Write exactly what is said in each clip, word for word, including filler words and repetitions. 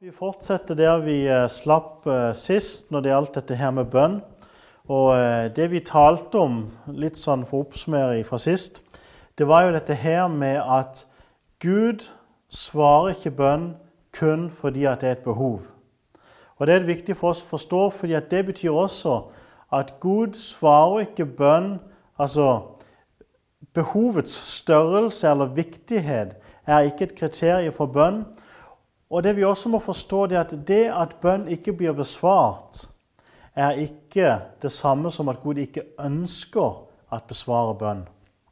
Vi fortsetter der vi slapp sist når det gjaldt dette her med bønn. Og det vi talte om, litt sånn for oppsummering fra sist, det var jo dette her med at Gud svarer ikke bønn kun fordi at det er et behov. Og det er viktig for oss å forstå, fordi at det betyr også at Gud svarer ikke bønn, altså behovets størrelse eller viktighet er ikke et kriterium for bønn. Og det vi også må forstå er at det at bønn ikke blir besvart, er ikke det samme som at Gud ikke ønsker at besvare bønn.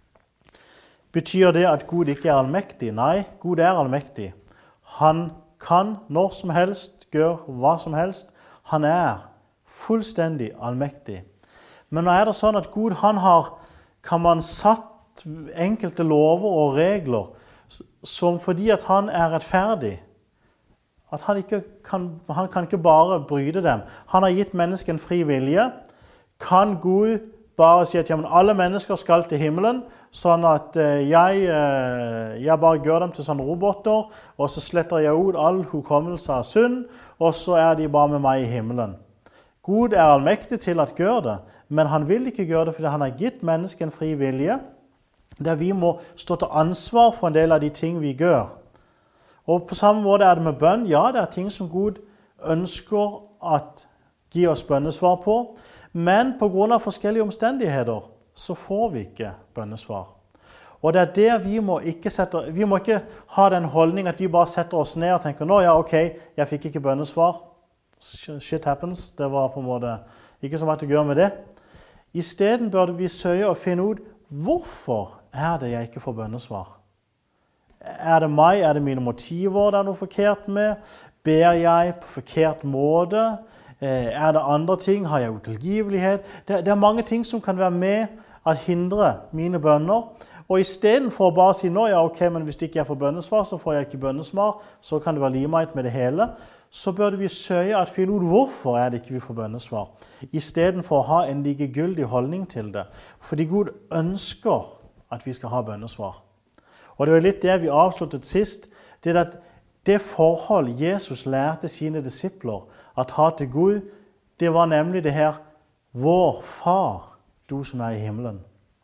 Betyr det at Gud ikke er allmektig? Nei, Gud er allmektig. Han kan når som helst gjøre hva som helst. Han er fullstendig allmektig. Men nå er det sånn at Gud han har, kan man satt enkelte lover og regler som fordi at han er rettferdig, at han, ikke kan, han kan ikke bare bryte dem. Han har gitt mennesket en fri vilje. Kan Gud bare si at ja, men alle mennesker skal til himmelen, sånn at eh, jeg, eh, jeg bare gjør dem til sånne roboter, og så sletter jeg ut all hukommelse av synd, og så er de bare med meg i himmelen. Gud er allmektig til at gjøre det, men han vil ikke gjøre det fordi han har gitt mennesket en fri vilje, der vi må stå til ansvar for en del av de ting vi gjør. Og på samme måte er det med bønn. Ja, det er ting som Gud ønsker at gi oss bønnesvar på, men på grunn av forskjellige omstendigheter så får vi ikke bønnesvar. Og det er det vi må ikke sette, vi må ikke ha den holdning at vi bare setter oss ned og tenker, nå ja, ok, jeg fikk ikke bønnesvar. Shit happens. Det var på en måte ikke så mye å gjøre med det. I stedet bør vi søke å finne ut, hvorfor er det jeg ikke får bønnesvar? Er det meg? Er det mine motiver det er noe forkert med? Ber jeg på forkert måte? Er det andre ting? Har jeg utilgivelighet? Det, det er mange ting som kan være med å hindre mine bønner. Og i stedet for å bare si, nå ja, ok, men hvis ikke jeg får bønnesvar, så får jeg ikke bønnesvar, så kan det være limeit med det hele, så bør vi søke at finne ut hvorfor er det ikke vi får bønnesvar, i stedet for å ha en likegyldig holdning til det. Fordi Gud ønsker at vi skal ha bønnesvar. Og det var litt det vi avsluttet sist, det er at det forhold Jesus lærte sine disipler at ha til Gud, det var nemlig det her, vår far, du som er i himmelen.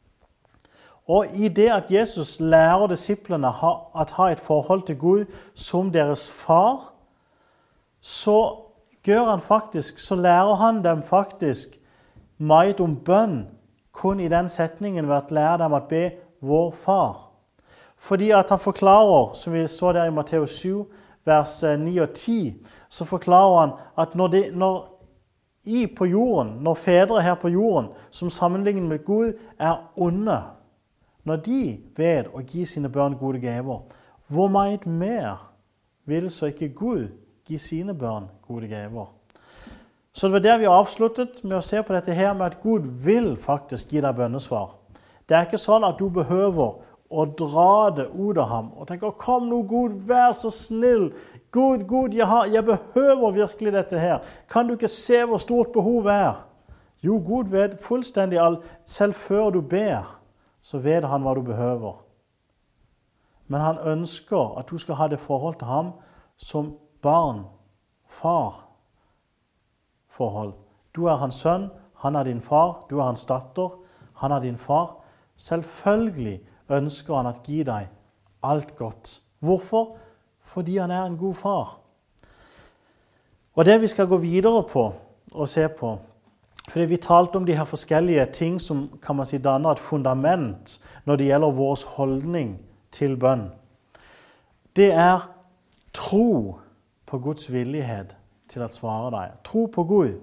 Og i det at Jesus lærer disiplene at ha et forhold til Gud som deres far, så gjør han faktisk, så lærer han dem faktisk meget om bønn, kun i den setningen ved at lære dem at be vår far. Fordi at han forklarer, som vi så der i Matteus syv, vers ni og ti, så forklarer han at når, det, når i på jorden, når fedre her på jorden, som sammenlignet med Gud, er onde, når de vet å gi sine barn gode gaver, hvor meget mer vil så ikke Gud gi sine barn gode gaver? Så det var der vi avsluttet med å se på dette her med at Gud vil faktisk gi deg bønnesvar. Det er ikke sånn at du behøver og dra det ut av ham, og tenker, kom nå Gud, vær så snill, Gud, Gud, jeg, har, jeg behøver virkelig dette her, kan du ikke se hvor stort behov er? Jo, Gud vet fullstendig alt, selv før du ber, så vet han hva du behøver. Men han ønsker at du skal ha det forhold til ham som barn, far, forhold. Du er hans sønn, han er din far, du er hans datter, han er din far. Selvfølgelig ønsker han at gi deg alt godt. Hvorfor? Fordi han er en god far. Og det vi skal gå videre på og se på, fordi vi talte om de her forskjellige ting som kan man si danner et fundament når det gjelder vår holdning til bønn. Det er tro på Guds villighet til å svare deg. Tro på Gud.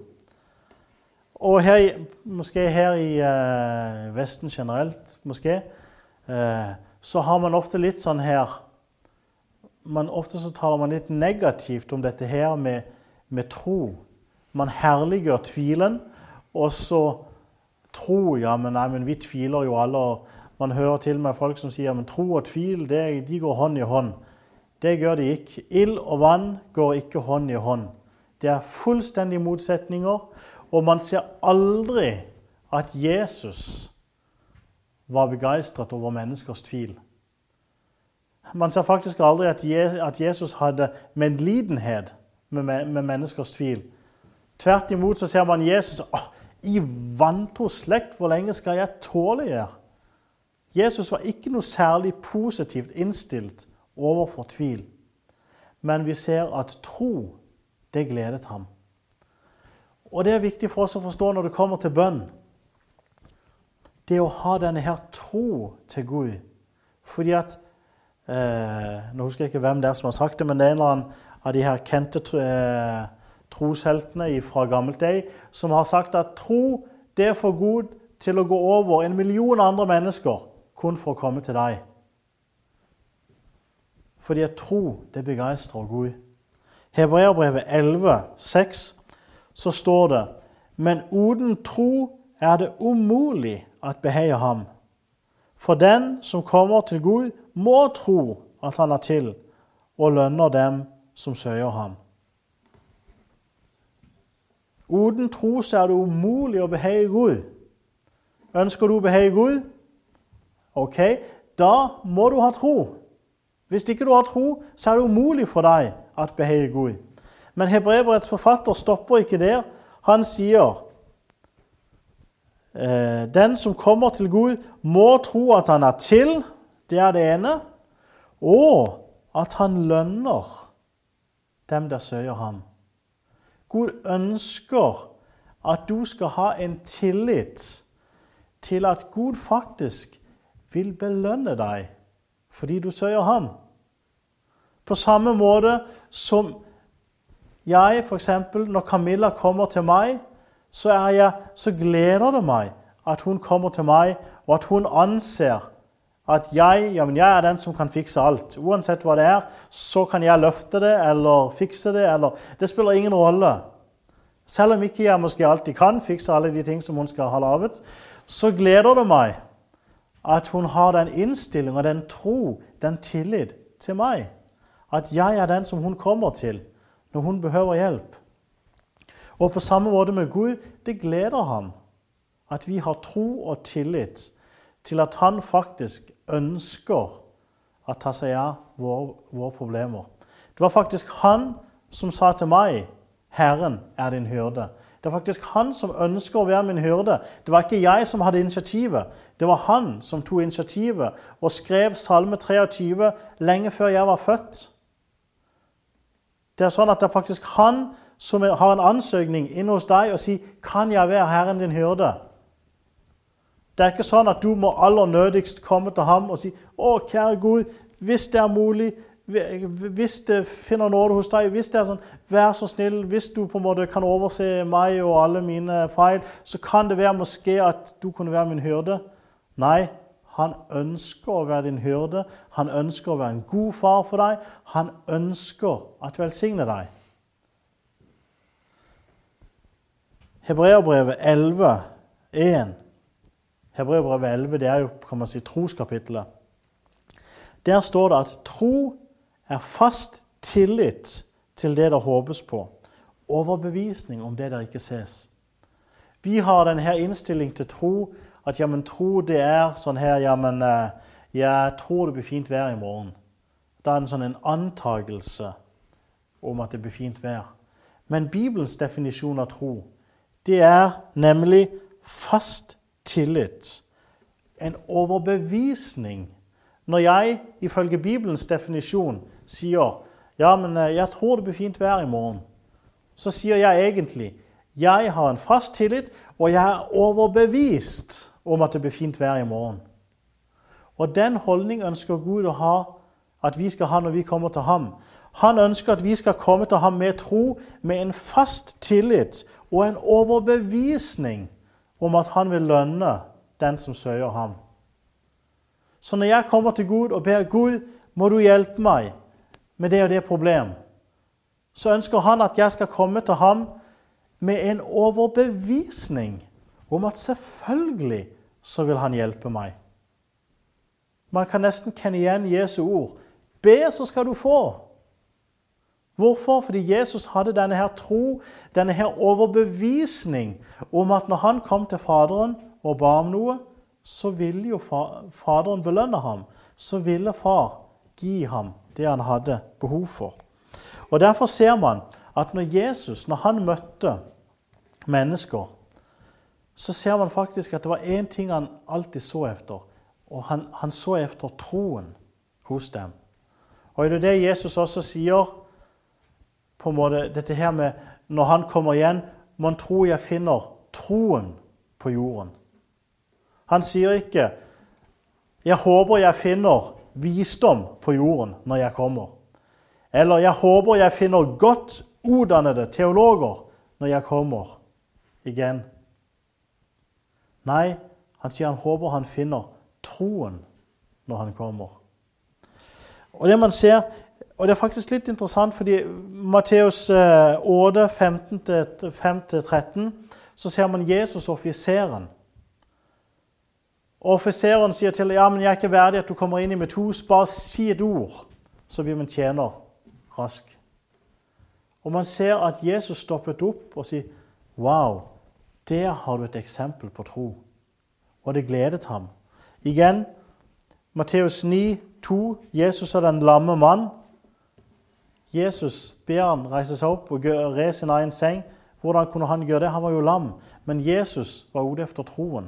Og her, måske her i uh, Vesten generelt, måske, uh, så har man ofte litt sånn her, man, ofte så taler man litt negativt om dette her med, med tro. Man herliggjør tvilen, og så tro, ja, men, nei, men vi tviler jo alle, og man hører til med folk som sier, men tro og tvil, det, de går hånd i hånd. Det gjør de ikke. Ild og vann går ikke hånd i hånd. Det er fullstendige motsetninger, og man ser aldri at Jesus var begeistret over menneskers tvil. Man ser faktisk aldri at Jesus hadde medlidenhet med, med menneskers tvil. Tvert imot så ser man Jesus, åh, i vantro slekt, hvor lenge skal jeg tåle jer? Jesus var ikke noe særlig positivt innstilt overfor tvil. Men vi ser at tro, det gledet ham. Og det er viktig for oss å forstå når det kommer til bønn. Det å ha denne her tro til Gud. Fordi at, eh, nå husker jeg ikke hvem det er som har sagt det, men det er en eller annen av de her kjente eh, trosheltene fra gammelt dag, som har sagt at tro, det er for god til å gå over en million andre mennesker, kun for å komme til deg. Fordi at tro, det begeistrer Gud. Hebreerbrevet elleve, seks, så står det, men uten tro er det umulig at beheie ham. For den som kommer til Gud må tro at han er til, og lønner dem som søker ham. Uten tro så er det umulig å beheie Gud. Ønsker du å beheie Gud? Ok, da må du ha tro. Hvis ikke du har tro, så er det umulig for deg at beheie Gud. Men Hebreerbrevets forfatter stopper ikke der. Han sier, den som kommer til Gud må tro at han er til, det er det ene, og at han lønner dem der søker ham. Gud ønsker at du skal ha en tillit til at Gud faktisk vil belønne deg fordi du søker ham. På samme måte som jeg, for eksempel, når Camilla kommer til meg, så, er jeg, så gleder det meg at hun kommer til meg, og at hun anser at jeg, ja, men jeg er den som kan fikse alt. Uansett hva det er, så kan jeg løfte det, eller fikse det, eller det spiller ingen rolle. Selv om ikke jeg måske alltid kan fikse alle de ting som hun skal ha lavet, så gleder det meg at hun har den innstilling og den tro, den tillit til meg. At jeg er den som hun kommer til når hun behøver hjelp. Og på samme måte med Gud, det gleder ham at vi har tro og tillit til at han faktisk ønsker å ta seg av våre, våre problemer. Det var faktisk han som sa til meg, Herren er din hyrde. Det var faktisk han som ønsker å være min hyrde. Det var ikke jeg som hadde initiativet. Det var han som tog initiativet og skrev Salme treogtyve lenge før jeg var født. Det er sånn at det er faktisk han som har en ansøkning inne hos deg og sier, kan jeg være Herren din hyrde? Det er ikke sånn at du må aller nødigst komme til ham og si, å kjære Gud, hvis det er mulig, hvis det finner nåde hos deg, hvis det er sånn, vær så snill, hvis du på en måte kan overse meg og alle mine feil, så kan det være måske at du kunne være min hyrde. Nei, han ønsker å være din hyrde, han ønsker å være en god far for deg, han ønsker at velsigne deg. Hebreerbrevet elleve, en. Hebreerbrevet elleve, det er jo, kan man si, troskapitlet. Der står det at tro er fast tillit til det der håpes på. Overbevisning om det der ikke ses. Vi har denne innstilling til tro, at ja, men tro det er sånn her, ja, men jeg tror det blir fint vær i morgen. Da er det en sånn en antagelse om at det blir fint vær. Men Bibelens definisjon av tro, det er nemlig fast tillit. En overbevisning. Når jeg, ifølge Bibelens definisjon, sier, ja, men jeg tror det blir fint vær i morgen, så sier jeg egentlig, jeg har en fast tillit, og jeg er overbevist om at det blir fint vær i morgen. Og den holdning ønsker Gud å ha, at vi skal ha når vi kommer til ham. Han ønsker at vi skal komme til ham med tro, med en fast tillit og en overbevisning om at han vil lønne den som søker ham. Så når jeg kommer til Gud og ber Gud, må du hjelpe meg med det og det problem, så ønsker han at jeg skal komme til ham med en overbevisning om at selvfølgelig så vil han hjelpe meg. Man kan nesten kjenne igjen Jesu ord. Be, så skal du få. Hvorfor? Fordi Jesus hadde denne her tro, denne her overbevisning om at når han kom til Faderen og ba om noe, så ville jo Faderen belønne ham. Så ville far gi ham det han hadde behov for. Og derfor ser man at når Jesus, når han møtte mennesker, så ser man faktisk at det var en ting han alltid så efter, og han, han så efter troen hos dem. Og det er det Jesus også sier, på en måte, dette her med, når han kommer igjen, man tror jeg finner troen på jorden. Han sier ikke, jeg håper jeg finner visdom på jorden når jeg kommer. Eller jeg håper jeg finner godt utdannede teologer når jeg kommer igjen. Nei, han sier han håper han finner troen når han kommer. Og det man ser, og det er faktisk litt interessant, fordi Matteus åtte, femten til fem til tretten, så ser man Jesus offiseren. Og offiseren sier til, ja, men jeg er ikke verdig at du kommer inn i mitt hus, bare si et ord, så blir man tjener rask. Og man ser at Jesus stoppet opp og sier, wow, der har du et eksempel på tro. Og det gledet ham. Igjen, Matteus ni, to, Jesus er den lamme mann. Jesus ber han reise seg opp og re sin egen seng. Hvordan kunne han gjøre det? Han var jo lam. Men Jesus var ute efter troen.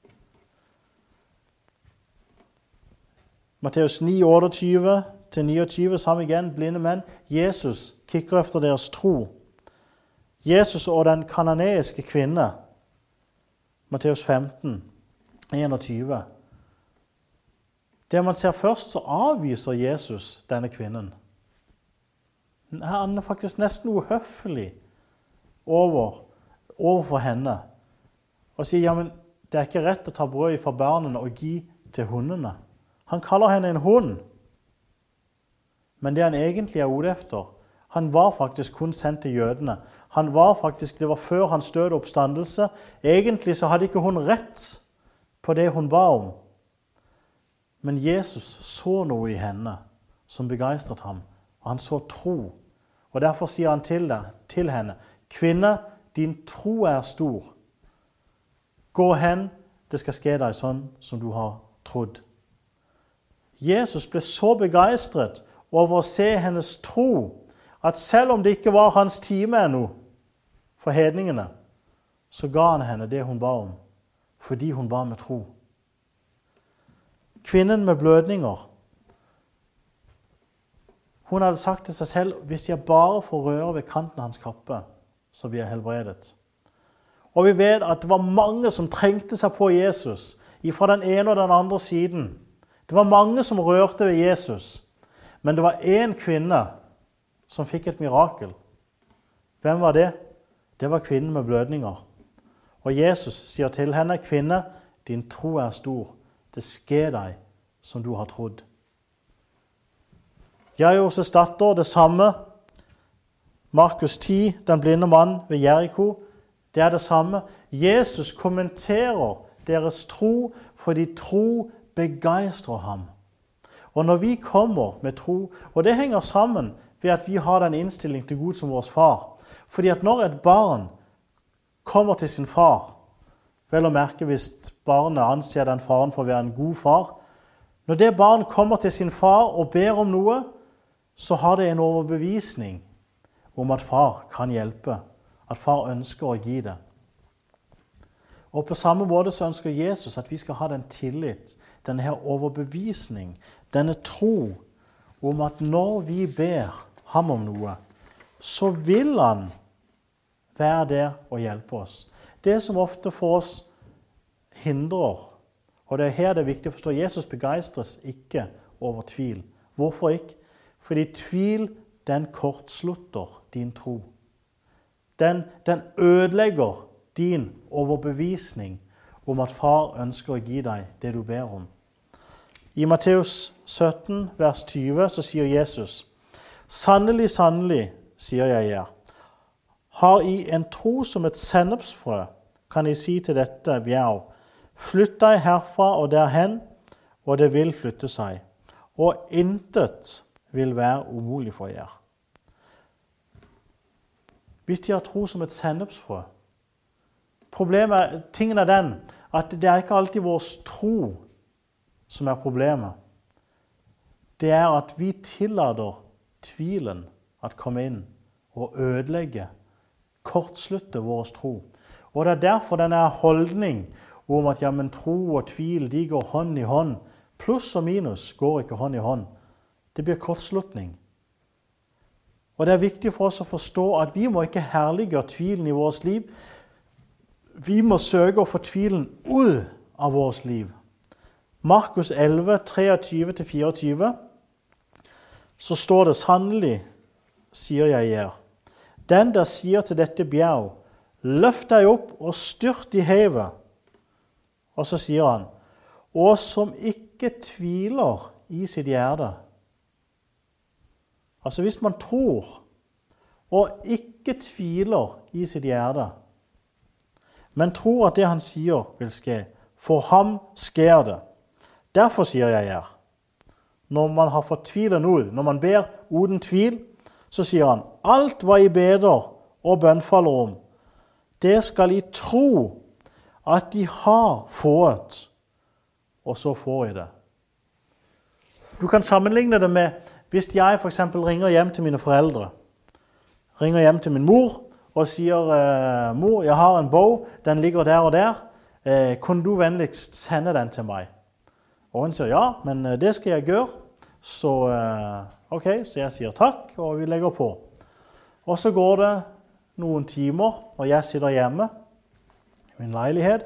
Matteus ni, otteogtyve til niogtyve, sammen igjen, blinde menn. Jesus kikker efter deres tro. Jesus og den kananeiske kvinne. Matteus femten, enogtyve. Det man ser først, så avviser Jesus denne kvinnen. Han er faktisk nesten uhøflig over, overfor henne. Og sier, ja, men det er ikke rett å ta brød fra barnene og gi til hundene. Han kaller henne en hund. Men det han egentlig er ute efter, han var faktisk kun sendt til jødene. Han var faktisk, det var før hans døde oppstandelse. Egentlig så hadde ikke hun rett på det hun ba om. Men Jesus så noe i henne som begeistret ham, og han så tro. Og derfor sier han til, det, til henne, kvinne, din tro er stor. Gå hen, det skal skje deg sånn som du har trodd. Jesus ble så begeistret over å se hennes tro, at selv om det ikke var hans time ennå for hedningene, så ga han henne det hun ba om, fordi hun ba med tro. Kvinnen med blødninger, hun hadde sagt til seg selv, hvis jeg bare får røre ved kanten av hans kappe, så blir jeg helbredet. Og vi vet at det var mange som trengte seg på Jesus, fra den ene og den andre siden. Det var mange som rørte ved Jesus, men det var en kvinne som fikk et mirakel. Hvem var det? Det var kvinnen med blødninger. Og Jesus sier til henne, kvinne, din tro er stor. Det skjer deg som du har trodd. Jairus' datter, det samme. Markus ti, den blinde mann ved Jericho, det er det samme. Jesus kommenterer deres tro, fordi tro begeistrer ham. Og når vi kommer med tro, og det henger sammen ved at vi har den innstilling til Gud som vår far. Fordi at når et barn kommer til sin far, vel å merke hvis barnet anser den faren for å være en god far, når det barn kommer til sin far og ber om noe, så har det en overbevisning om at far kan hjelpe, at far ønsker å gi det. Og på samme måte så ønsker Jesus at vi skal ha den tillit, denne her overbevisning, denne tro om at når vi ber ham om noe, så vil han være der og hjelpe oss. Det som ofte for oss hindrer, og det er her det er viktig å forstå, Jesus begeistres ikke over tvil. Hvorfor ikke? Fordi tvil, den kortslutter din tro. Den, den ødelegger din overbevisning om at far ønsker å gi deg det du ber om. I Matteus sytten, vers tyve, så sier Jesus, sannelig, sannelig, sier jeg her, har I en tro som et sennepsfrø, kan I si til dette bjerg, flytt deg herfra og derhen, og det vil flytte seg, og intet vil være umulig for jer. Hvis de har tro som et sennepsfrø, problemet er, tingen er den, at det er ikke alltid vår tro som er problemet. Det er at vi tillader tvilen at komme inn og ødelegge, kortslutte vår tro. Og det er derfor denne holdning om at ja, men tro og tvil, de går hånd i hånd. Pluss og minus går ikke hånd i hånd. Det blir kortslutning. Og det er viktig for oss å forstå at vi må ikke herliggjøre tvilen i vårt liv. Vi må søke å få tvilen ut av vårt liv. Markus elleve, treogtyve til fireogtyve, så står det sannelig, sier jeg her, den der sier til dette bjerg, løft deg opp og styrt i havet. Og så sier han, og som ikke tviler i sitt hjerte. Altså hvis man tror og ikke tviler i sitt hjerte, men tror at det han sier vil skje, for ham skjer det. Derfor sier jeg her, når man har fått tvilen ut, når man ber uten tvil, så sier han, alt hva I beder og bønnfaller om, det skal I tro at de har fått, og så får I det. Du kan sammenligne det med, hvis jeg for eksempel ringer hjem til mine foreldre, ringer hjem til min mor, og sier, mor, jeg har en bog, den ligger der og der, eh, kan du vennligst sende den til meg? Og hun sier, ja, men det skal jeg gjøre. Så, ok, så jeg sier takk, og vi legger på. Og så går det noen timer, og jeg sitter hjemme i min leilighet,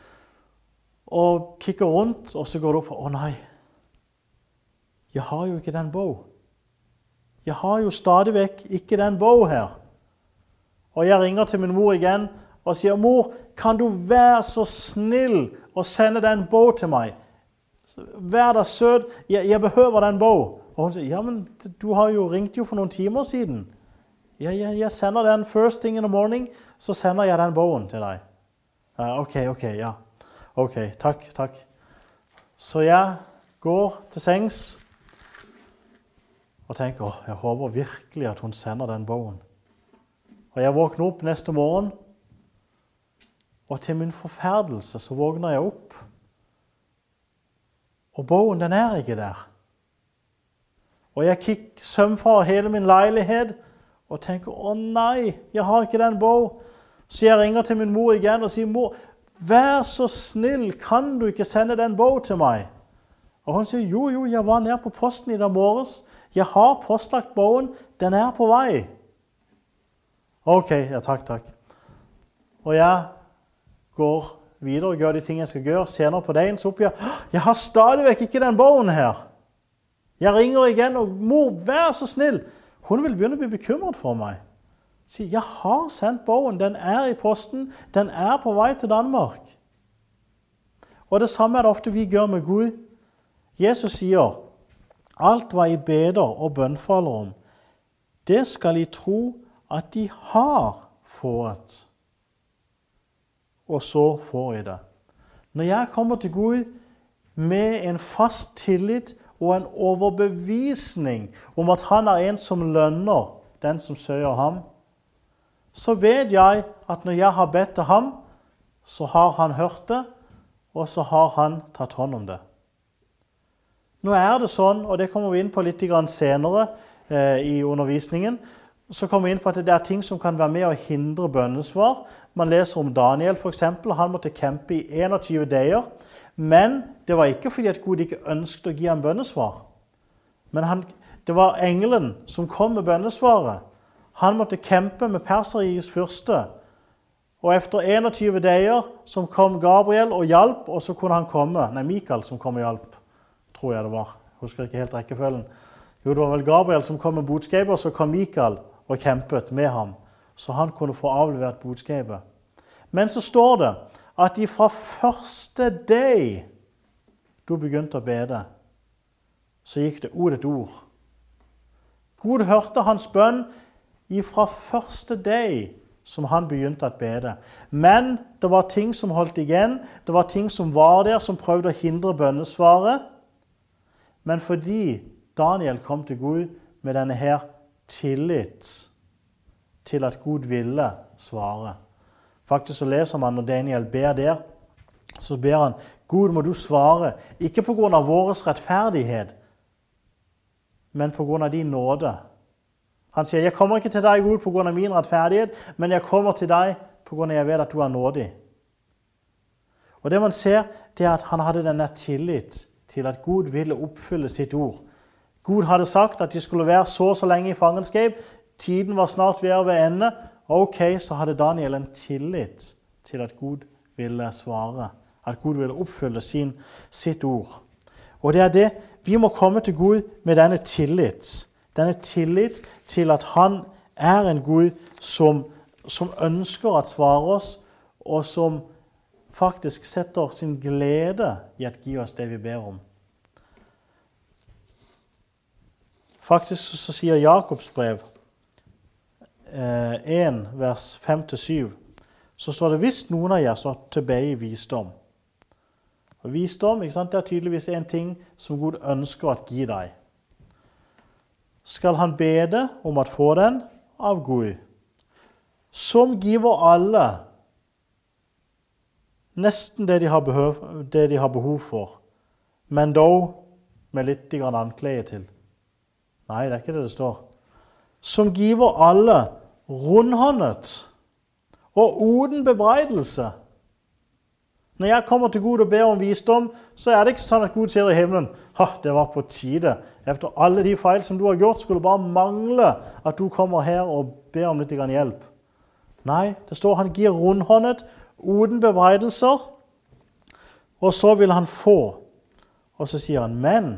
og kikker rundt, og så går det opp, å nei, jeg har jo ikke den bog. Jeg har jo stadig vekk ikke den bog her. Og jeg ringer til min mor igjen, og sier, mor, kan du være så snill og sende den bog til meg? Vær da sød, jeg, jeg behøver den bog. Og hun sier, ja, men du har jo ringt jo for noen timer siden. Ja, jeg, jeg sender den first thing in the morning, så sender jeg den bogen til deg. Uh, ok, ok, ja. Ok, takk, takk. Så jeg går til sengs og tenker, åh, jeg håper virkelig at hun sender den bogen. Og jeg våkner opp neste morgen, og til min forferdelse så våkner jeg opp. Og bogen, den er ikke der. Og jeg kikker sømfra hele min leilighet, og tenker, å nei, jeg har ikke den bog. Så jeg ringer til min mor igjen og sier, mor, vær så snill, kan du ikke sende den bog til meg? Og hun sier, jo, jo, jeg var nede på posten i dag morges. Jeg har postlagt bogen, den er på vei. Ok, ja, takk, takk. Og jeg går videre og gjør de ting jeg skal gjøre. Senere på dagen så oppgjør jeg, jeg har stadig vekk ikke den bogen her. Jeg ringer igjen, og mor, vær så snill. Hun vil begynne å bli bekymret for meg. Sier, jeg har sendt bogen, den er i posten, den er på vei til Danmark. Og det samme er det ofte vi gjør med Gud. Jesus sier, alt hva I beder og bønnfaller om, det skal I tro at de har fått. Og så får I det. Når jeg kommer til Gud med en fast tillit og en overbevisning om at han er en som lønner den som søker ham, så vet jeg at når jeg har bedt til ham, så har han hørt det, og så har han tatt hånd om det. Nå er det sånn, og det kommer vi inn på litt senere eh, i undervisningen, så kommer vi inn på at det er ting som kan være med å hindre bønnesvar. Man leser om Daniel for eksempel, han måtte kjempe i enogtyve dager, men det var ikke fordi at Gud ikke ønsket å gi ham bønnesvar. Men han, det var engelen som kom med bønnesvaret. Han måtte kjempe med perserrikets fyrste, og efter enogtyve dager som kom Gabriel og hjalp, og så kunne han komme, nei, Mikael som kom og hjalp, tror jeg det var. Jeg husker ikke helt rekkefølgen. Jo, det var vel Gabriel som kom med budskapet, og så kom Mikael og kjempet med ham, så han kunne få avlevert budskapet. Men så står det at fra første dag du begynte å bede, så gikk det ut et ord. Gud hørte hans bønn fra første dag som han begynte å bede. Men det var ting som holdt igjen, det var ting som var der, som prøvde å hindre bønnesvaret. Men fordi Daniel kom til Gud med denne her tillit til at Gud ville svare. Faktisk så leser man når Daniel ber der, så ber han, Gud må du svare, ikke på grunn av vår rettferdighet, men på grunn av din nåde. Han sier, jeg kommer ikke til deg, Gud, på grunn av min rettferdighet, men jeg kommer til deg på grunn av jeg vet at du er nådig. Og det man ser, det er at han hadde denne tillit til at Gud ville oppfylle sitt ord. Gud hadde sagt at de skulle være så og så lenge i fangenskap, tiden var snart ved å være ende. Ok, så hadde Daniel en tillit til at Gud ville svare, at Gud ville oppfylle sin, sitt ord. Og det er det, vi må komme til Gud med denne tillit. Denne tillit til at han er en Gud som, som ønsker å svare oss, og som faktisk setter sin glede i at gi oss det vi ber om. Faktisk så sier Jakobs brev en, vers fem til syv, så står det, hvis noen av dere så tilbake i visdom. Og visdom, ikke sant, det er tydeligvis en ting som Gud ønsker å gi deg. Skal han bede om at få den av Gud, som giver alle nesten det de har behov, det de har behov for, men dog med litt grann anklage til. Nei, det er ikke det det står. Som giver alle rundhåndet og uden bebreidelse. Når jeg kommer til Gud og ber om visdom, så er det ikke sånn at Gud sier i himmelen, ha, det var på tide. Efter alle de feil som du har gjort, skulle bare mangle at du kommer her og ber om litt grann hjelp. Nei, det står han gir rundhåndet uden bebreidelser, og så vil han få. Og så sier han, men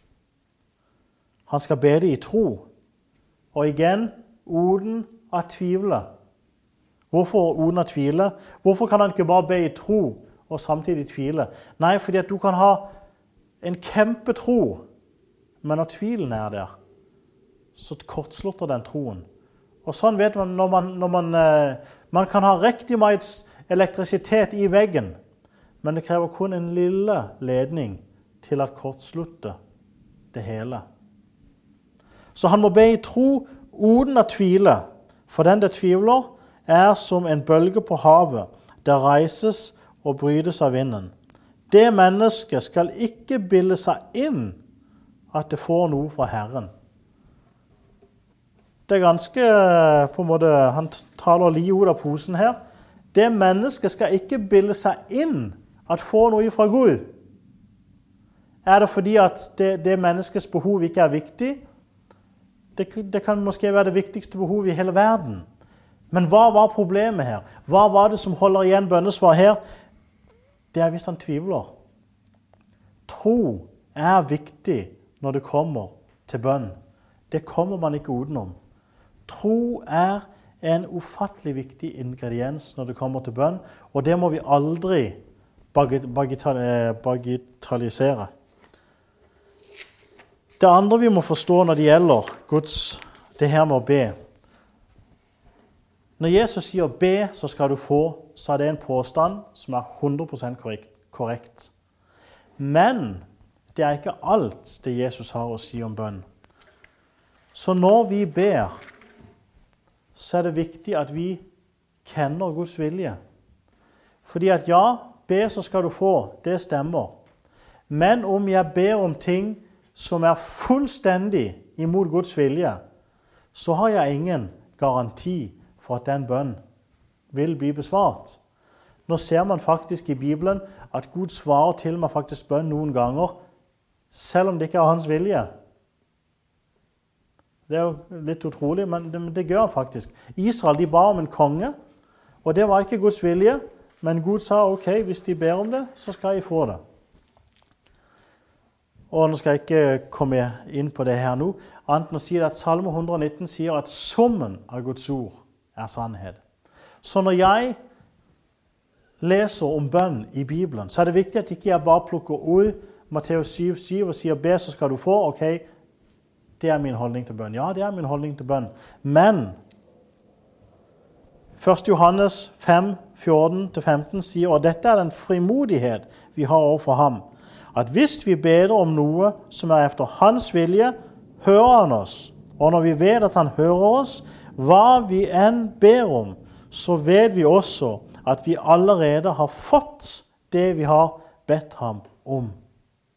han skal bede i tro. Og igjen, uden å tvivle. Hvorfor uden å tvile? Hvorfor kan han ikke bare be i tro og samtidig tvile? Nei, fordi at du kan ha en kjempetro, men når tvilen er der, så kortslutter den troen. Og sånn vet man når man, når man, man kan ha riktig mye elektrisitet i veggen, men det krever kun en lille ledning til at kortslutte det hele. Så han må be i tro uden å tvile, for den det tvivler er som en bølge på havet, der reises og brytes av vinden. Det mennesket skal ikke bilde seg inn at det får noe fra Herren. Det er ganske, på en måte, han taler li ut av posen her. Det mennesket skal ikke bilde seg inn at få noe fra Gud. Er det fordi at det, det menneskets behov ikke er viktig? Det, det kan måske være det viktigste behovet i hele verden. Men hva var problemet her? Hva var det som holder igjen bønnesvar her? Det er hvis han tvivler. Tro er viktig når det kommer til bønn. Det kommer man ikke utenom. Tro er en ufattelig viktig ingrediens når det kommer til bønn, og det må vi aldri bagatellisere. Det andre vi må forstå når det gjelder Guds, det her med å be. Når Jesus sier be, så skal du få, så er det en påstand som er hundre prosent korrekt. Men det er ikke alt det Jesus har å si om bønn. Så når vi ber, så er det viktig at vi kjenner Guds vilje. Fordi at ja, be så skal du få, det stemmer. Men om jeg ber om ting som er fullstendig imot Guds vilje, så har jeg ingen garanti for at den bønn vil bli besvart. Nå ser man faktisk i Bibelen at Gud svarer til meg faktisk bønn noen ganger, selv om det ikke er hans vilje. Det er jo litt utrolig, men det, det gjør han faktisk. Israel, de ba om en konge, og det var ikke Guds vilje, men Gud sa, ok, hvis de ber om det, så skal jeg få det. Og nå skal jeg ikke komme inn på det her nå, annet enn å si at Salme one nineteen sier at summen av Guds ord er sannhet. Så når jeg leser om bønn i Bibelen, så er det viktig at ikke jeg bare plukker ut Matteus syv syv og sier, be så skal du få, ok, det er min holdning til bønn. Ja, det er min holdning til bønn. Men første Johannes fem fjorten til femten sier, og dette er den frimodighet vi har overfor ham, at hvis vi ber om noe som er efter hans vilje, hører han oss. Og når vi vet at han hører oss, hva vi enn ber om, så vet vi også at vi allerede har fått det vi har bedt ham om.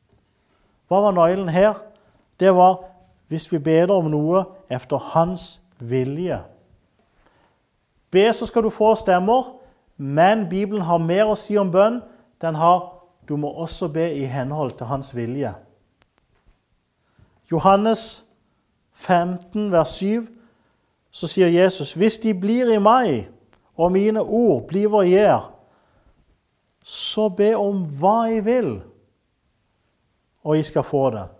Hva var nøglen her? Det var hvis vi ber om noe efter hans vilje. Be, så skal du få stemmer, men Bibelen har mer å si om bønn. Den har, du må også be i henhold til hans vilje. Johannes femten, vers syv, så sier Jesus, hvis de blir i meg, og mine ord blir hva jeg gjør, så be om hva jeg vil, og jeg skal få det.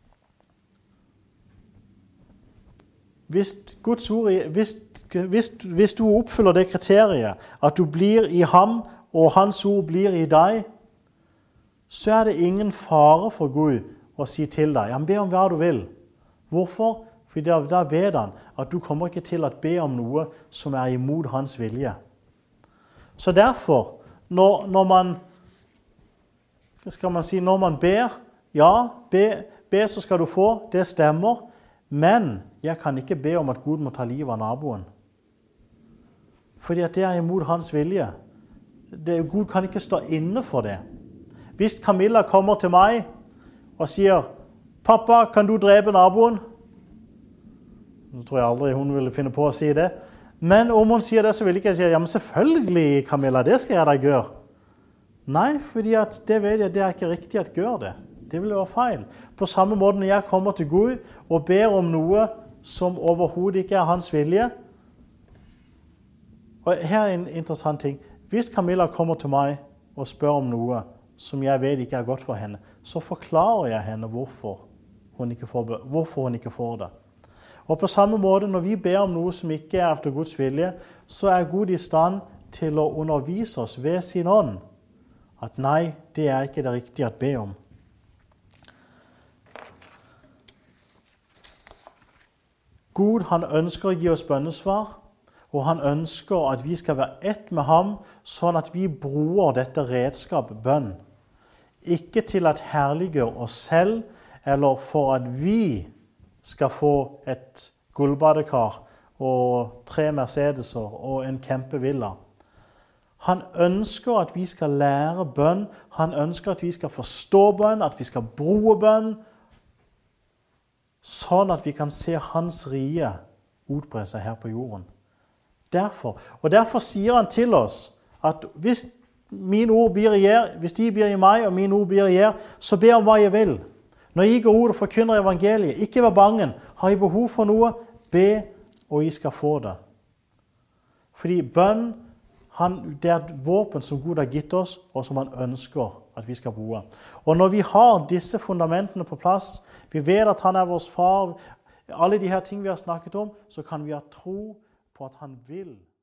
Hvis, Guds ord, hvis, hvis, hvis du oppfyller det kriteriet, at du blir i ham, og hans ord blir i deg, så er det ingen fare for Gud å si til deg, han ber om hva du vil. Hvorfor? For da, da vet han at du kommer ikke til å be om noe som er imot hans vilje. Så derfor, når, når man, skal man si, når man ber, ja, be, be så skal du få, det stemmer, men jeg kan ikke be om at Gud må ta livet av naboen. Fordi at det er imot hans vilje. Det, Gud kan ikke stå inne for det. Hvis Camilla kommer til meg og sier, pappa, kan du drepe naboen? Nå tror jeg aldri hun ville finne på å si det. Men om hun sier det, så vil ikke jeg si, ja, men selvfølgelig, Camilla, det skal jeg da gjøre. Nei, fordi at det vet jeg, det er ikke riktig at gjøre det. Det vil være feil. På samme måte når jeg kommer til Gud og ber om noe som overhodet ikke er hans vilje. Og her er en interessant ting. Hvis Camilla kommer til meg og spør om noe som jeg vet ikke er godt for henne, så forklarer jeg henne hvorfor hun ikke får, hvorfor hun ikke får det. Og på samme måte, når vi ber om noe som ikke er efter Guds vilje, så er Gud i stand til å undervise oss ved sin ånd. At nei, det er ikke det riktige å be om. Gud, han ønsker å gi oss bønnesvar, og han ønsker at vi skal være ett med ham, sånn at vi bruker dette redskapet bønn. Ikke til å herliggjøre oss selv, eller for at vi skal få et gullbadekar og tre Mercedeser og en kjempevilla. Han ønsker at vi skal lære bønn, han ønsker at vi skal forstå bønn, at vi skal bruke bønn, sånn at vi kan se hans rike utbre seg her på jorden. Derfor, og derfor sier han til oss at hvis mine ord blir i jer, hvis de blir i meg og mine ord blir i jer, så be om hva jeg vil. Når jeg går ut og forkynner evangeliet, ikke vær bangen. Har jeg behov for noe, be, og jeg skal få det. Fordi bønn, han, det er et våpen som Gud har gitt oss, og som han ønsker at vi skal bruke. Og når vi har disse fundamentene på plass, vi vet at han er vår far, alle de her ting vi har snakket om, så kan vi ha tro på at han vil